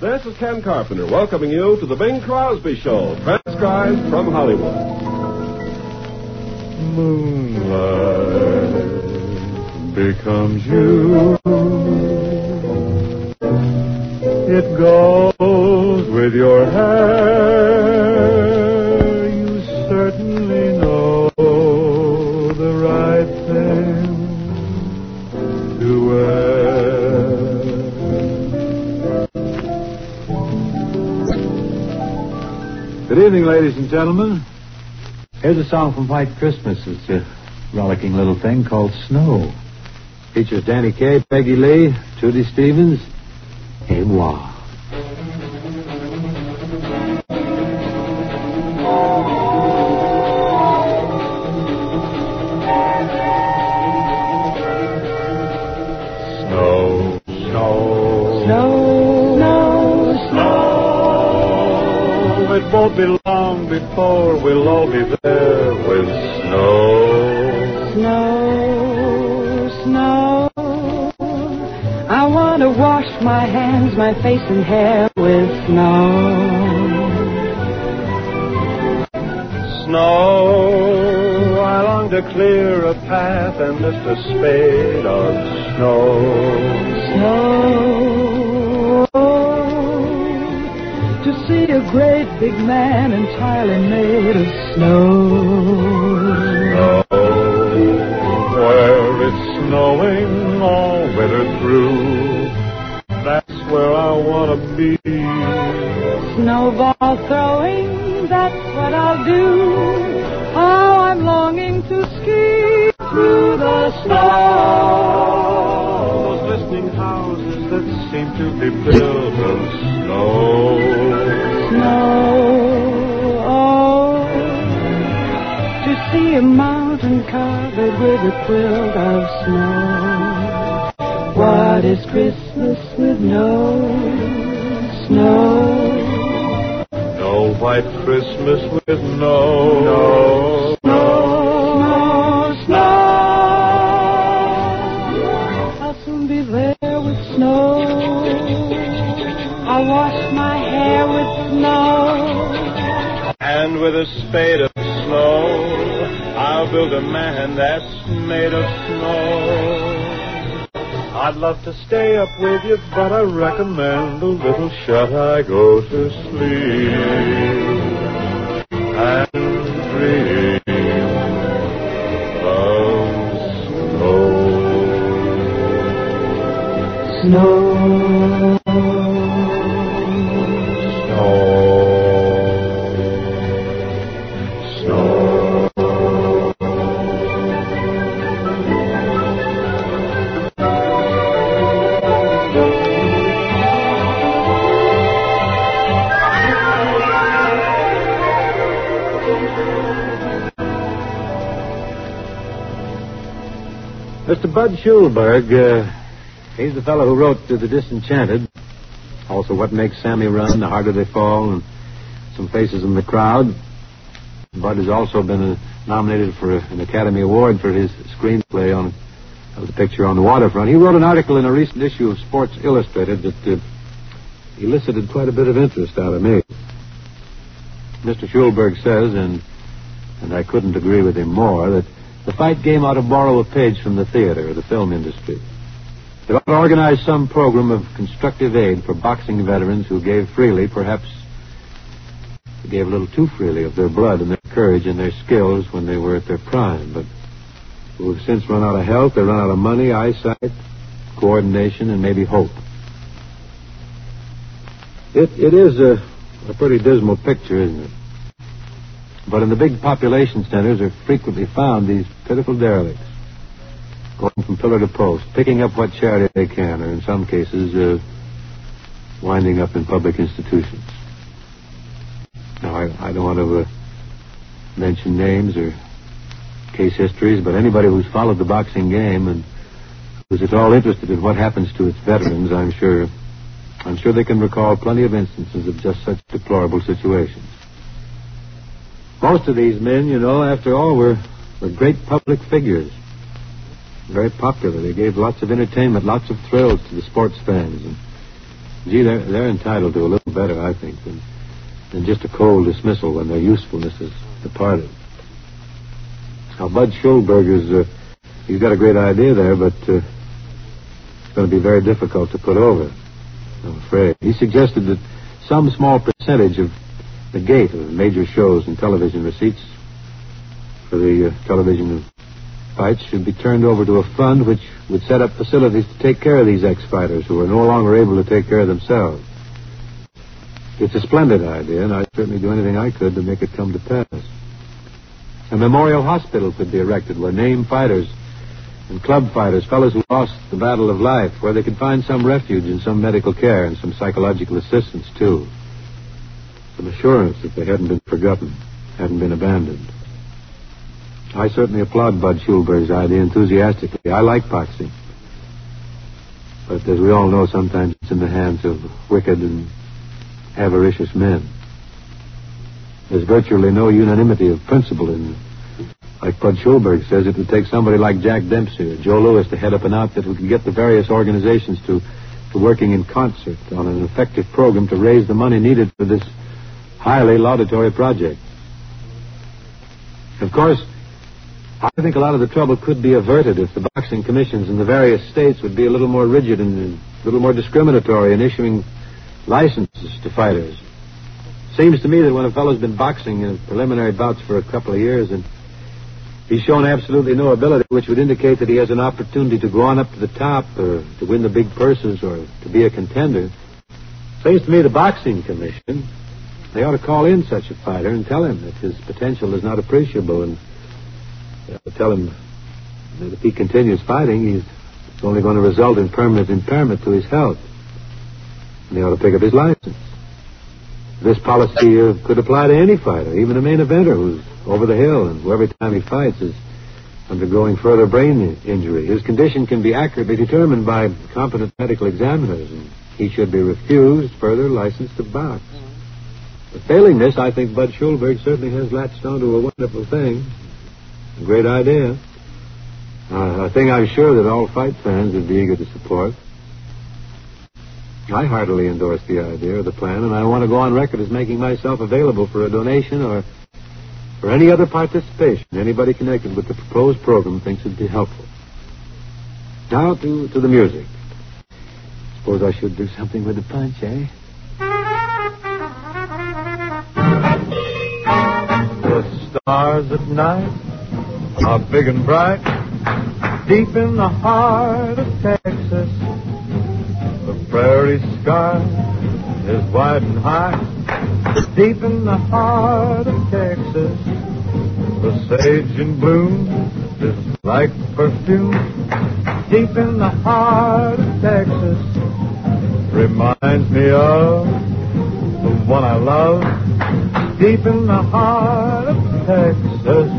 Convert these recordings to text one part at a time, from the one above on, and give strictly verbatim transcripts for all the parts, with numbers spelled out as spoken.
This is Ken Carpenter welcoming you to the Bing Crosby Show, transcribed from Hollywood. Moonlight becomes you. It goes with your hair. You certainly know the right thing to wear. Good evening, ladies and gentlemen. Here's a song from White Christmas. It's a rollicking little thing called Snow. Features Danny Kaye, Peggy Lee, Trudy Stevens, et moi. Snow, snow, Snow, snow, snow. It won't be long before we'll all be there with snow. Snow, snow. I want to wash my hands, my face and hair with snow. Snow, I long to clear a path and lift a spade of snow. Snow, to see a great big man entirely made of snow. Snow, where it's snowing all winter through. That's where I want to be. Snowball throwing, that's what I'll do. Oh, I'm longing to ski through the snow. Those glistening houses that seem to be built of snow. Snow, oh, to see a mountain covered with a quilt of snow. What is Christmas with no snow? No white Christmas with no, no, Snow, snow, I'll soon be there with snow. I'll wash my hair with snow. And with a spade of snow, I'll build a man that's made of snow. I'd love to stay up with you, but I recommend a little shut-eye go to sleep and dream of snow. Snow. Mister Bud Schulberg, uh, he's the fellow who wrote uh, The Disenchanted, also What Makes Sammy Run, The Harder They Fall, and Some Faces in the Crowd. Bud has also been uh, nominated for a, an Academy Award for his screenplay on uh, the picture on the waterfront. He wrote an article in a recent issue of Sports Illustrated that uh, elicited quite a bit of interest out of me. Mister Schulberg says, and, and I couldn't agree with him more, that the fight game ought to borrow a page from the theater or the film industry. They ought to organize some program of constructive aid for boxing veterans who gave freely, perhaps they gave a little too freely of their blood and their courage and their skills when they were at their prime, but who have since run out of health, they run out of money, eyesight, coordination, and maybe hope. It, it is a, a pretty dismal picture, isn't it? But in the big population centers are frequently found these pitiful derelicts, going from pillar to post, picking up what charity they can, or in some cases, uh, winding up in public institutions. Now, I, I don't want to uh, mention names or case histories, but anybody who's followed the boxing game and who's at all interested in what happens to its veterans, I'm sure, I'm sure they can recall plenty of instances of just such deplorable situations. Most of these men, you know, after all, were, were great public figures. Very popular. They gave lots of entertainment, lots of thrills to the sports fans. And Gee, they're, they're entitled to a little better, I think, than, than just a cold dismissal when their usefulness is departed. Now, Bud Schulberger's, uh, he's got a great idea there, but uh, it's going to be very difficult to put over, I'm afraid. He suggested that some small percentage of the gate of major shows and television receipts for the uh, television fights should be turned over to a fund which would set up facilities to take care of these ex-fighters who are no longer able to take care of themselves. It's a splendid idea, and I'd certainly do anything I could to make it come to pass. A memorial hospital could be erected where named fighters and club fighters, fellows who lost the battle of life, where they could find some refuge and some medical care and some psychological assistance, too. Some assurance that they hadn't been forgotten, hadn't been abandoned. I certainly applaud Bud Schulberg's idea enthusiastically. I like boxing. But as we all know, sometimes it's in the hands of wicked and avaricious men. There's virtually no unanimity of principle in, like Bud Schulberg says, it would take somebody like Jack Dempsey or Joe Louis to head up an outfit who could get the various organizations to, to working in concert on an effective program to raise the money needed for this highly laudatory project. Of course, I think a lot of the trouble could be averted if the boxing commissions in the various states would be a little more rigid and a little more discriminatory in issuing licenses to fighters. Seems to me that when a fellow's been boxing in preliminary bouts for a couple of years and he's shown absolutely no ability, which would indicate that he has an opportunity to go on up to the top or to win the big purses or to be a contender, seems to me the boxing commission, they ought to call in such a fighter and tell him that his potential is not appreciable and uh, tell him that if he continues fighting, he's it's only going to result in permanent impairment to his health. And they ought to pick up his license. This policy uh, could apply to any fighter, even a main eventer who's over the hill and who every time he fights is undergoing further brain injury. His condition can be accurately determined by competent medical examiners, and he should be refused further license to box. But failing this, I think Bud Schulberg certainly has latched onto a wonderful thing, a great idea, uh, a thing I'm sure that all fight fans would be eager to support. I heartily endorse the idea or the plan, and I want to go on record as making myself available for a donation or for any other participation anybody connected with the proposed program thinks would be helpful. Now to, to the music. Suppose I should do something with the punch, eh? The stars at night are big and bright, deep in the heart of Texas. The prairie sky is wide and high, deep in the heart of Texas. The sage in bloom is like perfume, deep in the heart of Texas. Reminds me of the one I love, deep in the heart of Texas.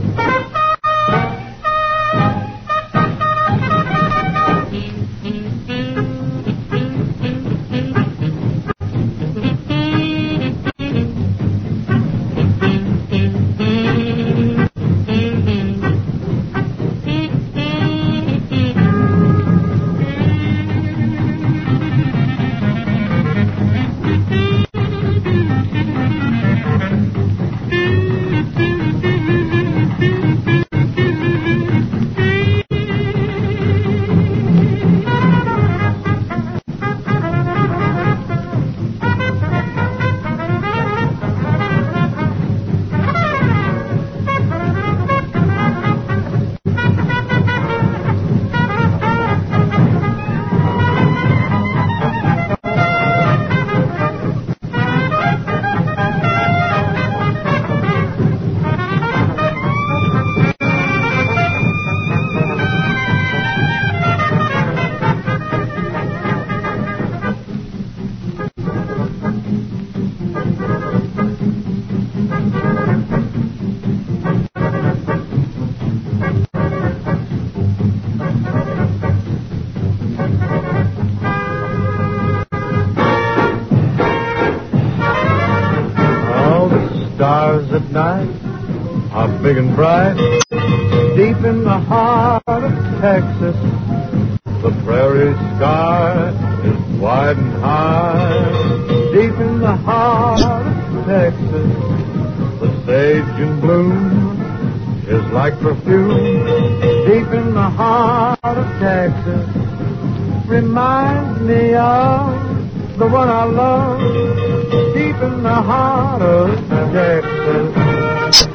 Stars at night are big and bright, deep in the heart of Texas. The prairie sky is wide and high. Deep in the heart of Texas, the sage in bloom is like perfume. Deep in the heart of Texas, reminds me of the one I love. Deep in the heart of Texas.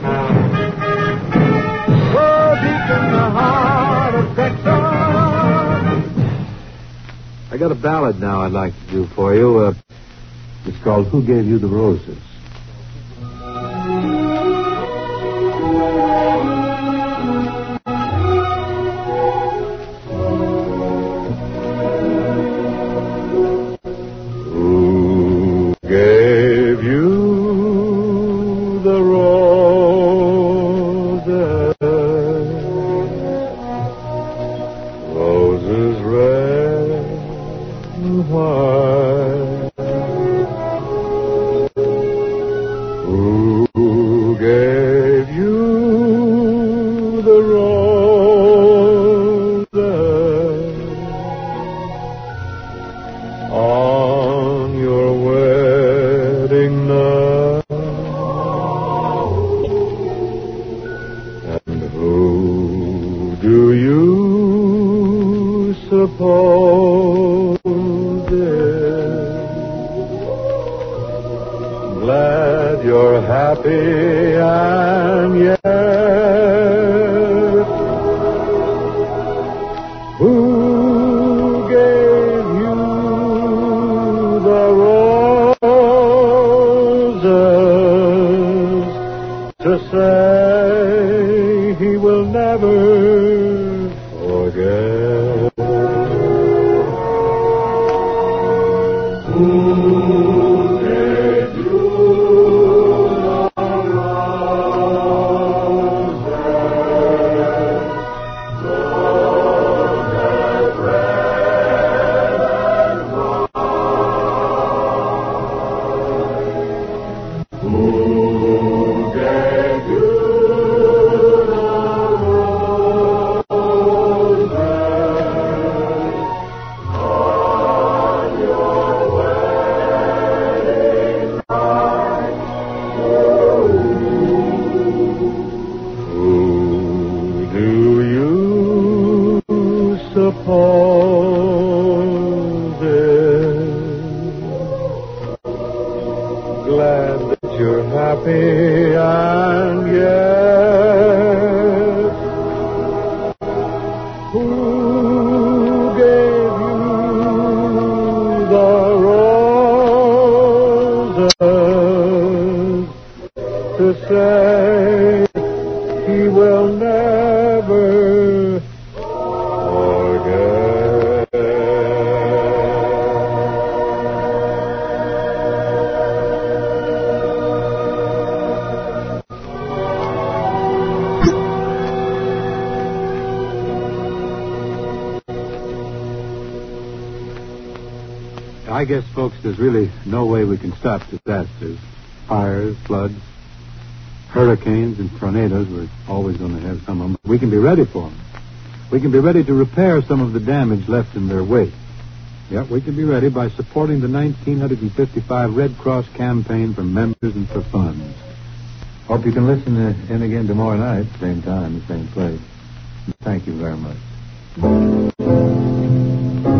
Oh, deep in the heart of Texas. I got a ballad now I'd like to do for you. Uh, it's called Who Gave You the Roses? Glad you're happy and yet who gave you the roses to say he will never forget? Who gave you glad that you're happy and yet who gave you the roses to say he will never forget? I guess, folks, there's really no way we can stop disasters. Fires, floods, hurricanes, and tornadoes. We're always going to have some of them. We can be ready for them. We can be ready to repair some of the damage left in their wake. Yep, we can be ready by supporting the nineteen fifty-five Red Cross campaign for members and for funds. Hope you can listen to, in again tomorrow night, same time, same place. Thank you very much.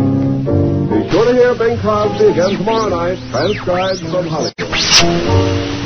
Be sure to hear Bing Crosby again tomorrow night, transcribed from Hollywood.